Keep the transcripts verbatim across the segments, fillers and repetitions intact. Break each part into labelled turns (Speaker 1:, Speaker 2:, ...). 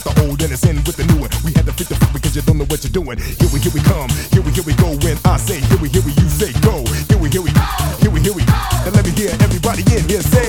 Speaker 1: with the old and it's in with the new one. We had to fit the fit because you don't know what you're doing. Here we, here we come, here we, here we go. When I say here we, here we, you say go. Here we, here we, here we, here we. And let me hear everybody in here say.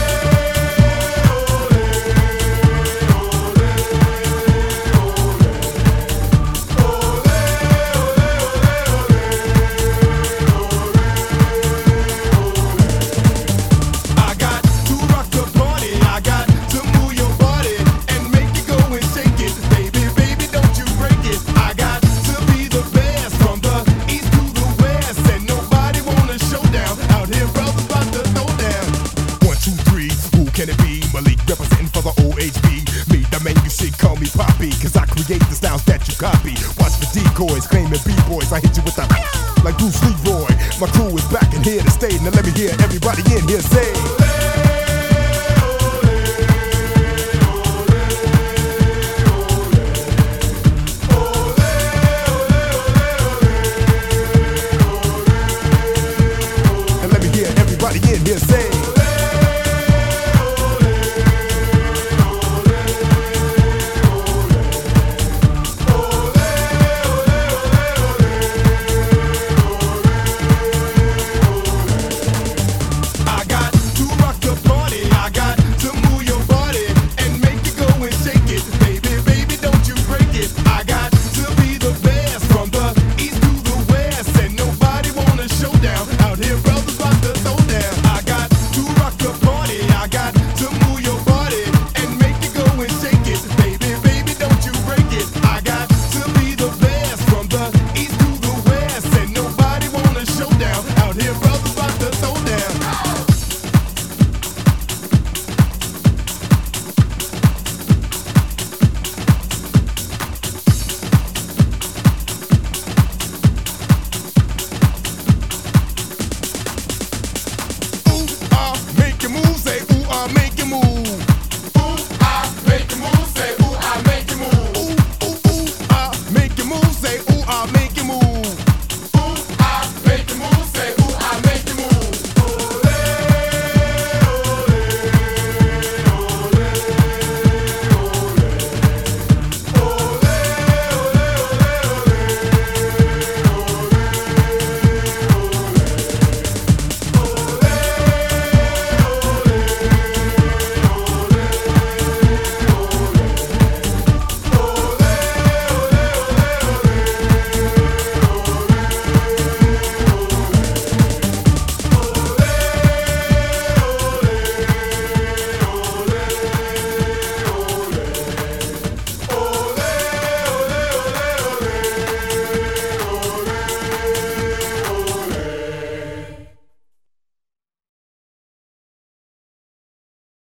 Speaker 1: Can it be Malik representing for the O H B? Me, the man you should call me Poppy, cause I create the styles that you copy. Watch for decoys, claiming B-boys. I hit you with the like Bruce Leroy. My crew is back in here to stay. Now let me hear everybody in here say.